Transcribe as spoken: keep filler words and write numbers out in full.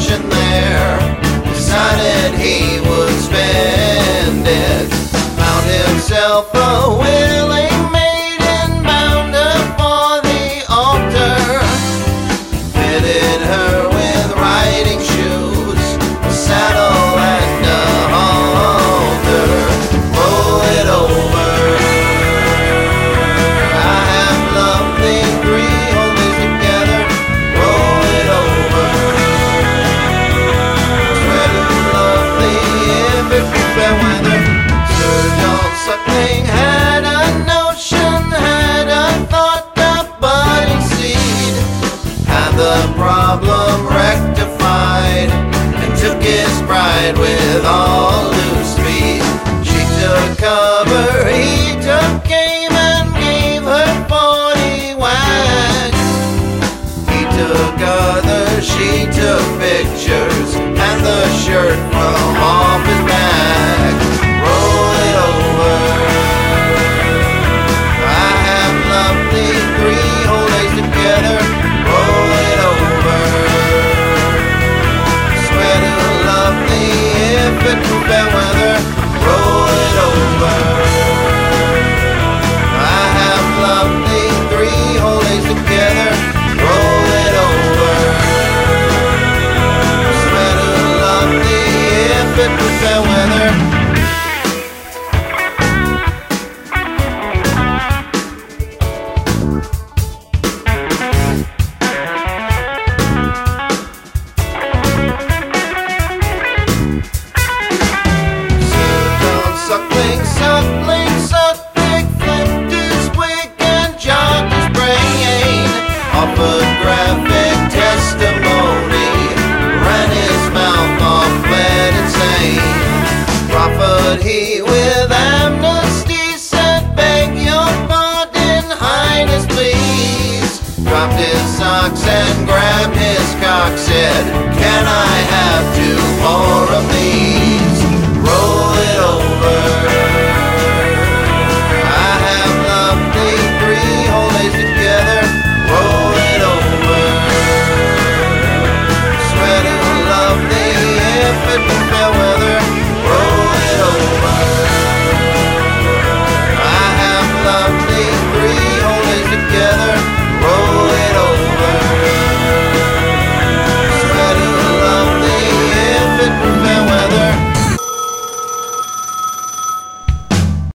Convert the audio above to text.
fortune there, decided he would spend it. Found himself a willing maiden bound her for the altar. Fitted her with riding shoes, a saddle and a halter. Roll it over. I have loved thee three whole days together. Roll it over. Swear to love thee if it be fair weather. Sir John Suckling had a notion, had a thought, a budding seed, had the problem rectified, and took his bride with all due speed. She took cover, he took aim, and gave her forty whacks. He took others, she took pictures, and the shirt from off his back. Roll it over. I have loved thee three whole days together. Roll it over. Swear to love thee if it be fair weather. Roll it over. I have loved thee three whole days together. Roll it over. Swear to love thee if it be fair weather. Suckling, suckling, suckling, flipped his wig and jogged his brain. Offered graphic testimony, ran his mouth off, bled insane. Proffered he with amnesty, said, beg your pardon, highness, please. Dropped his socks and grabbed his cock, said,